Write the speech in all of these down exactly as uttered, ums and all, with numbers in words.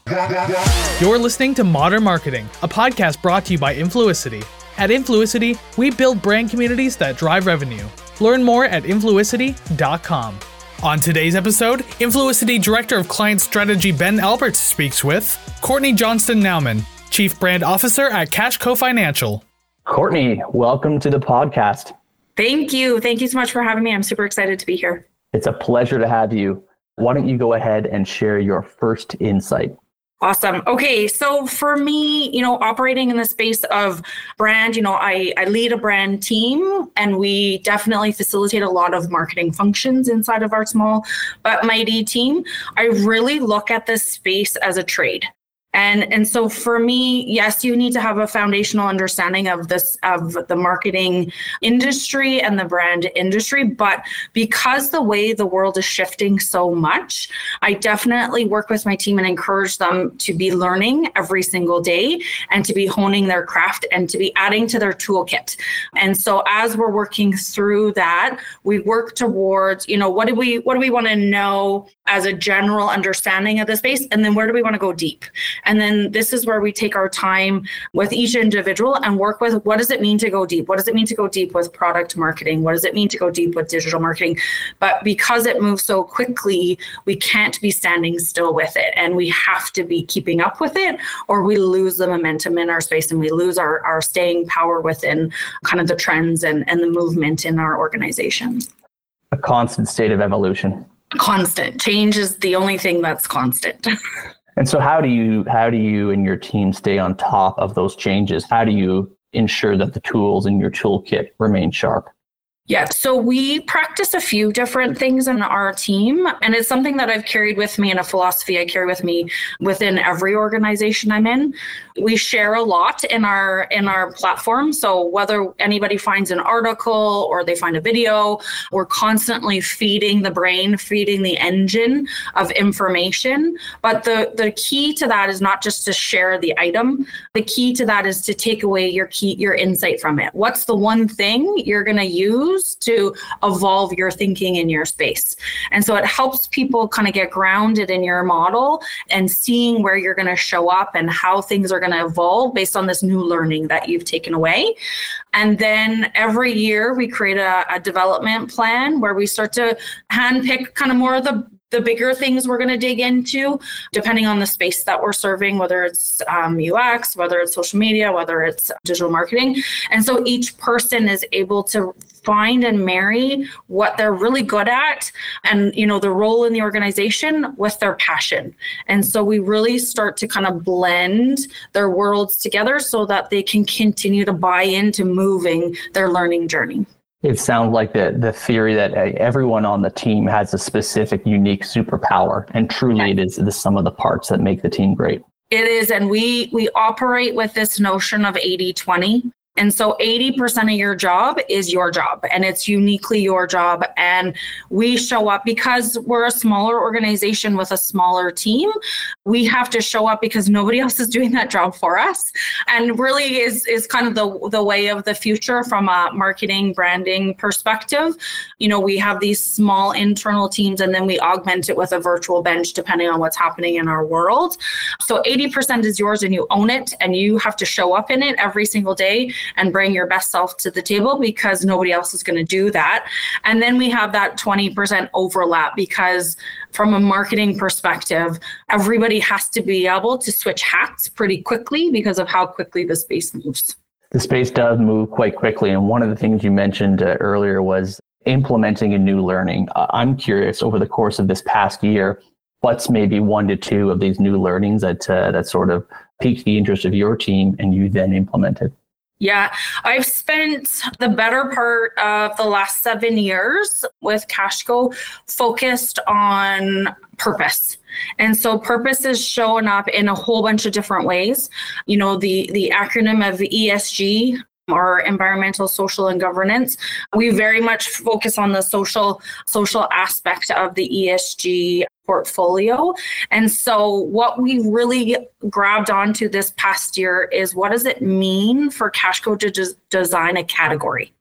You're listening to Modern Marketing, a podcast brought to you by Influicity. At Influicity, we build brand communities that drive revenue. Learn more at influicity dot com. On today's episode, Influicity Director of Client Strategy Ben Alberts speaks with Courtney Johnston-Nauman, Chief Brand Officer at Cashco Financial. Courtney, welcome to the podcast. Thank you. Thank you so much for having me. I'm super excited to be here. It's a pleasure to have you. Why don't you go ahead and share your first insight? Awesome. Okay. So for me, you know, operating in the space of brand, you know, I, I lead a brand team and we definitely facilitate a lot of marketing functions inside of our small but mighty team. I really look at this space as a trade. And, and so for me, yes, you need to have a foundational understanding of this, of the marketing industry and the brand industry. But because the way the world is shifting so much, I definitely work with my team and encourage them to be learning every single day and to be honing their craft and to be adding to their toolkit. And so as we're working through that, we work towards, you know, what do we, what do we want to know as a general understanding of the space? And then where do we want to go deep? And then this is where we take our time with each individual and work with what does it mean to go deep? What does it mean to go deep with product marketing? What does it mean to go deep with digital marketing? But because it moves so quickly, we can't be standing still with it. And we have to be keeping up with it or we lose the momentum in our space and we lose our, our staying power within kind of the trends and, and the movement in our organization. A constant state of evolution. Constant. Change is the only thing that's constant. And so how do you how do you and your team stay on top of those changes? How do you ensure that the tools in your toolkit remain sharp? Yeah, so we practice a few different things in our team, and it's something that I've carried with me and a philosophy I carry with me within every organization I'm in. We share a lot in our in our platform. So whether anybody finds an article or they find a video, we're constantly feeding the brain, feeding the engine of information. But the, the key to that is not just to share the item. The key to that is to take away your key, your insight from it. What's the one thing you're going to use to evolve your thinking in your space? And so it helps people kind of get grounded in your model and seeing where you're going to show up and how things are going to evolve based on this new learning that you've taken away. And then every year we create a, a development plan where we start to handpick kind of more of the the bigger things we're going to dig into, depending on the space that we're serving, whether it's um, U X, whether it's social media, whether it's digital marketing. And so each person is able to find and marry what they're really good at and, you know, the role in the organization with their passion. And so we really start to kind of blend their worlds together so that they can continue to buy into moving their learning journey. It sounds like the, the theory that everyone on the team has a specific, unique superpower, and truly it is the sum of the parts that make the team great. It is, and we we operate with this notion of eighty twenty. And so eighty percent of your job is your job and it's uniquely your job. And we show up because we're a smaller organization with a smaller team. We have to show up because nobody else is doing that job for us. And really is, is kind of the, the way of the future from a marketing branding perspective. You know, we have these small internal teams and then we augment it with a virtual bench depending on what's happening in our world. So eighty percent is yours and you own it and you have to show up in it every single day and bring your best self to the table because nobody else is going to do that. And then we have that twenty percent overlap because from a marketing perspective, everybody has to be able to switch hats pretty quickly because of how quickly the space moves. The space does move quite quickly. And one of the things you mentioned uh, earlier was implementing a new learning. Uh, I'm curious, over the course of this past year, what's maybe one to two of these new learnings that uh, that sort of piqued the interest of your team and you then implemented? Yeah, I've spent the better part of the last seven years with Cashco focused on purpose. And so purpose is showing up in a whole bunch of different ways. You know, the, the acronym of E S G, or environmental, social, and governance. We very much focus on the social, social aspect of the E S G portfolio. And so what we really grabbed onto this past year is what does it mean for Cashco to des- design a category?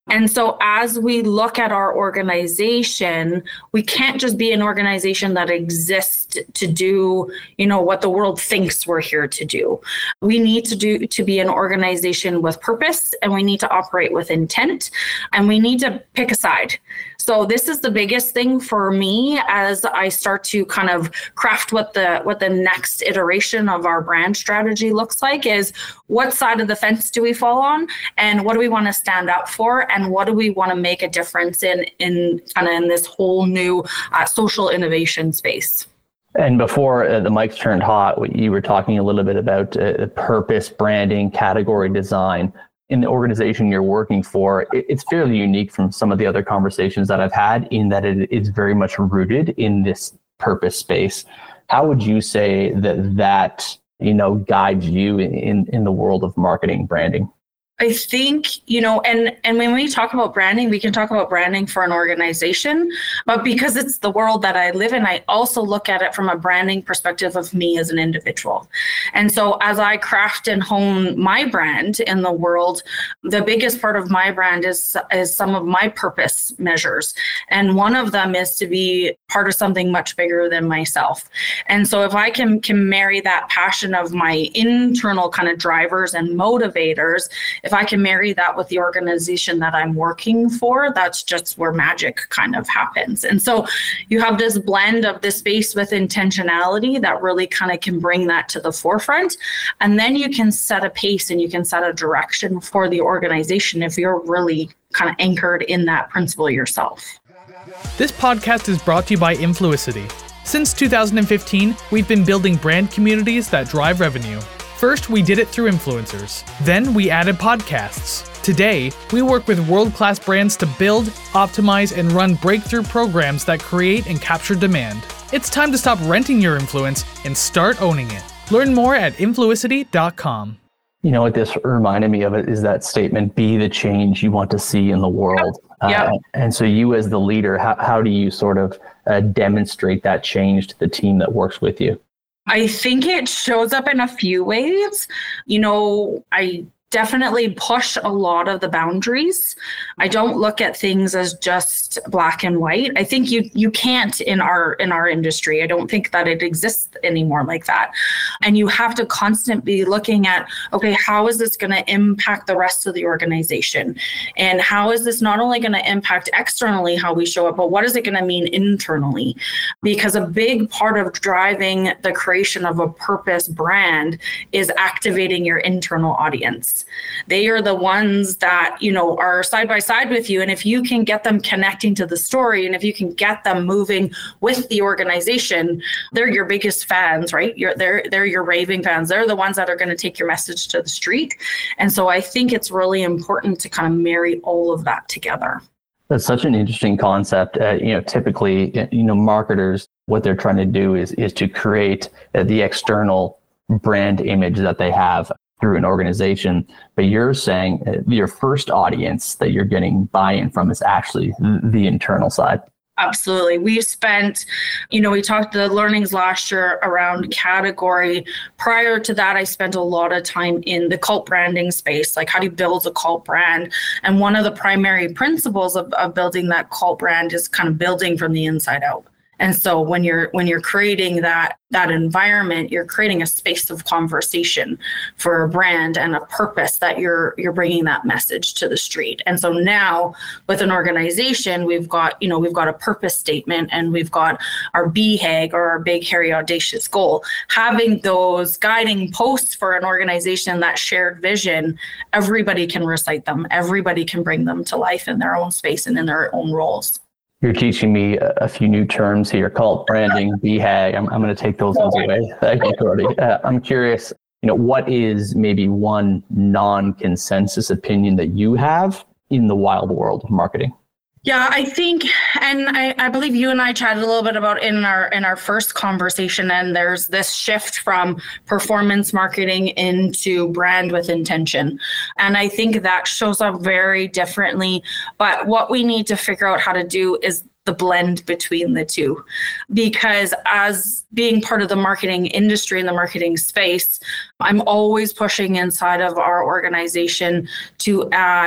And so as we look at our organization, we can't just be an organization that exists to do, you know, what the world thinks we're here to do. We need to do to be an organization with purpose, and we need to operate with intent, and we need to pick a side. So this is the biggest thing for me as I start to kind of craft what the what the next iteration of our brand strategy looks like is what side of the fence do we fall on, and what do we want to stand up for, and what do we want to make a difference in in kind of in this whole new uh, social innovation space. And before uh, the mics turned hot, you were talking a little bit about uh, purpose, branding, category design. In the organization you're working for, it's fairly unique from some of the other conversations that I've had in that it is very much rooted in this purpose space. How would you say that that, you know, guides you in, in the world of marketing, branding? I think, you know, and, and when we talk about branding, we can talk about branding for an organization, but because it's the world that I live in, I also look at it from a branding perspective of me as an individual. And so as I craft and hone my brand in the world, the biggest part of my brand is, is some of my purpose measures. And one of them is to be part of something much bigger than myself. And so if I can, can marry that passion of my internal kind of drivers and motivators, if I can marry that with the organization that I'm working for, that's just where magic kind of happens. And so you have this blend of this space with intentionality that really kind of can bring that to the forefront. And then you can set a pace and you can set a direction for the organization if you're really kind of anchored in that principle yourself. This podcast is brought to you by Influicity. Since two thousand fifteen, we've been building brand communities that drive revenue. First, we did it through influencers. Then we added podcasts. Today, we work with world-class brands to build, optimize, and run breakthrough programs that create and capture demand. It's time to stop renting your influence and start owning it. Learn more at influicity dot com. You know what this reminded me of it is that statement, be the change you want to see in the world. Yeah. Uh, and so you as the leader, how, how do you sort of uh, demonstrate that change to the team that works with you? I think it shows up in a few ways. You know, I definitely push a lot of the boundaries. I don't look at things as just black and white. I think you you can't in our in our industry. I don't think that it exists anymore like that. And you have to constantly be looking at, okay, how is this going to impact the rest of the organization? And how is this not only going to impact externally how we show up, but what is it going to mean internally? Because a big part of driving the creation of a purpose brand is activating your internal audience. They are the ones that, you know, are side by side with you. And if you can get them connecting to the story, and if you can get them moving with the organization, they're your biggest fans, right? You're, they're, they're your raving fans. They're the ones that are going to take your message to the street. And so I think it's really important to kind of marry all of that together. That's such an interesting concept. Uh, you know, typically, you know, marketers, what they're trying to do is, is to create uh, the external brand image that they have through an organization, but you're saying your first audience that you're getting buy-in from is actually the internal side. Absolutely. We've spent, you know, we talked the learnings last year around category. Prior to that, I spent a lot of time in the cult branding space, like how do you build a cult brand? And one of the primary principles of, of building that cult brand is kind of building from the inside out. And so when you're when you're creating that that environment, you're creating a space of conversation for a brand and a purpose that you're you're bringing that message to the street. And so now with an organization, we've got, you know, we've got a purpose statement and we've got our B HAG or our big, hairy, audacious goal. Having those guiding posts for an organization, that shared vision, everybody can recite them. Everybody can bring them to life in their own space and in their own roles. You're teaching me a few new terms here called branding, B HAG. I'm, I'm going to take those ones away. Thank you, Cordy. Uh, I'm curious, you know, what is maybe one non-consensus opinion that you have in the wild world of marketing? Yeah, I think, and I, I believe you and I chatted a little bit about in our in our first conversation, and there's this shift from performance marketing into brand with intention. And I think that shows up very differently. But what we need to figure out how to do is the blend between the two. Because as being part of the marketing industry and the marketing space, I'm always pushing inside of our organization to add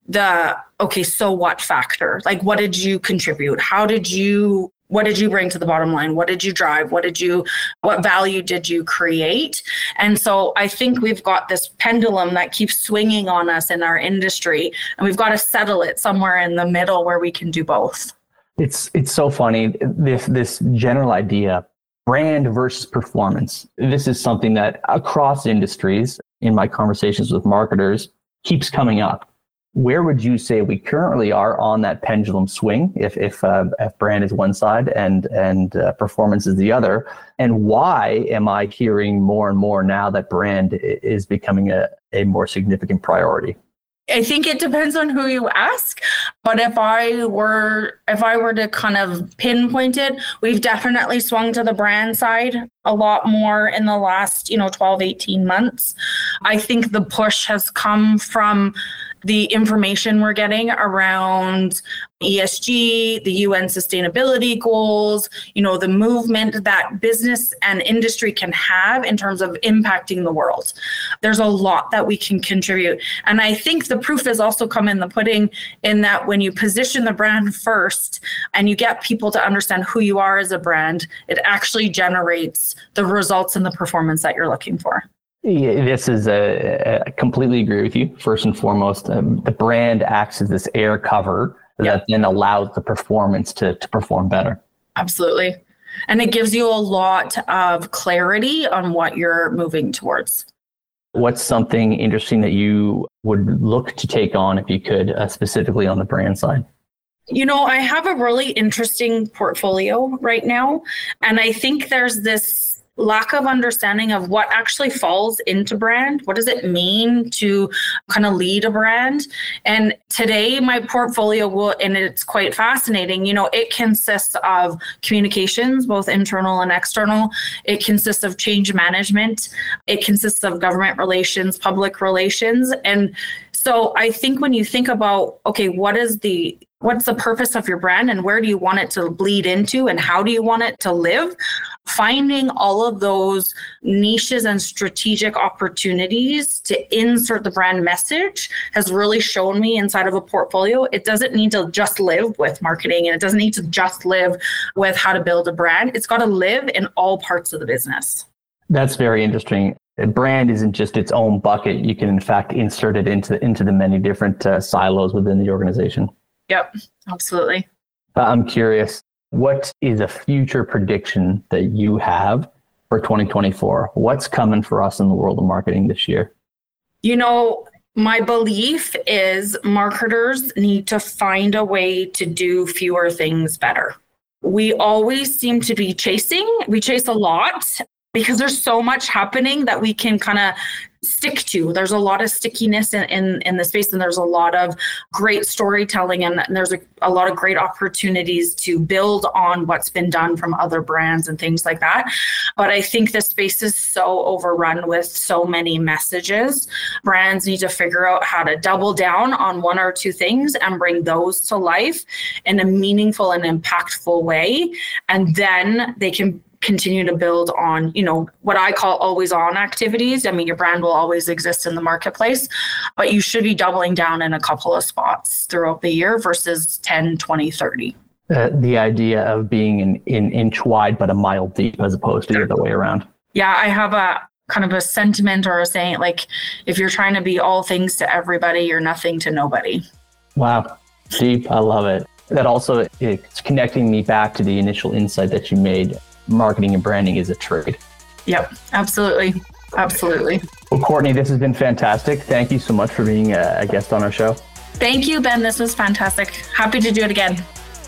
the, okay, so what factor? Like, what did you contribute? How did you, what did you bring to the bottom line? What did you drive? What did you, what value did you create? And so I think we've got this pendulum that keeps swinging on us in our industry, and we've got to settle it somewhere in the middle where we can do both. It's it's so funny, this this general idea, brand versus performance. This is something that across industries, in my conversations with marketers, keeps coming up. Where would you say we currently are on that pendulum swing, if if, uh, if brand is one side and and uh, performance is the other? And why am I hearing more and more now that brand is becoming a, a more significant priority? I think it depends on who you ask. But if I were if I were to kind of pinpoint it, we've definitely swung to the brand side a lot more in the last, you know, twelve, eighteen months. I think the push has come from the information we're getting around E S G, the U N sustainability goals, you know, the movement that business and industry can have in terms of impacting the world. There's a lot that we can contribute. And I think the proof has also come in the pudding, in that when you position the brand first and you get people to understand who you are as a brand, it actually generates the results and the performance that you're looking for. Yeah, this is a, a completely agree with you. First and foremost, um, the brand acts as this air cover that yeah. then allows the performance to, to perform better. Absolutely. And it gives you a lot of clarity on what you're moving towards. What's something interesting that you would look to take on if you could, uh, specifically on the brand side? You know, I have a really interesting portfolio right now. And I think there's this lack of understanding of what actually falls into brand. What does it mean to kind of lead a brand? And today my portfolio will, and it's quite fascinating, you know, it consists of communications, both internal and external. It consists of change management. It consists of government relations, public relations. And so I think when you think about, okay, what is the What's the purpose of your brand, and where do you want it to bleed into, and how do you want it to live? Finding all of those niches and strategic opportunities to insert the brand message has really shown me inside of a portfolio. It doesn't need to just live with marketing, and it doesn't need to just live with how to build a brand. It's got to live in all parts of the business. That's very interesting. A brand isn't just its own bucket. You can, in fact, insert it into, into the many different uh, silos within the organization. Yep, absolutely. I'm curious, what is a future prediction that you have for twenty twenty-four? What's coming for us in the world of marketing this year? You know, my belief is marketers need to find a way to do fewer things better. We always seem to be chasing. We chase a lot because there's so much happening that we can kind of stick to. There's a lot of stickiness in, in, in the space, and there's a lot of great storytelling, and, and there's a, a lot of great opportunities to build on what's been done from other brands and things like that. But I think the space is so overrun with so many messages. Brands need to figure out how to double down on one or two things and bring those to life in a meaningful and impactful way. And then they can continue to build on, you know, what I call always on activities. I mean, your brand will always exist in the marketplace, but you should be doubling down in a couple of spots throughout the year versus ten, twenty, thirty. Uh, the idea of being an, an inch wide, but a mile deep, as opposed to the other way around. Yeah, I have a kind of a sentiment or a saying, like, if you're trying to be all things to everybody, you're nothing to nobody. Wow. Deep. I love it. That also, it's connecting me back to the initial insight that you made. Marketing and branding is a trade. Yep, absolutely. Absolutely. Well, Courtney, this has been fantastic. Thank you so much for being a guest on our show. Thank you, Ben. This was fantastic. Happy to do it again.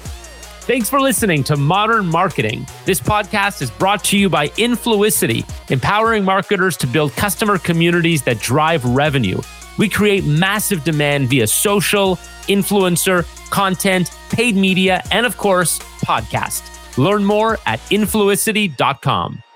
Thanks for listening to Modern Marketing. This podcast is brought to you by Influicity, empowering marketers to build customer communities that drive revenue. We create massive demand via social, influencer, content, paid media, and of course, podcast. Learn more at influicity dot com.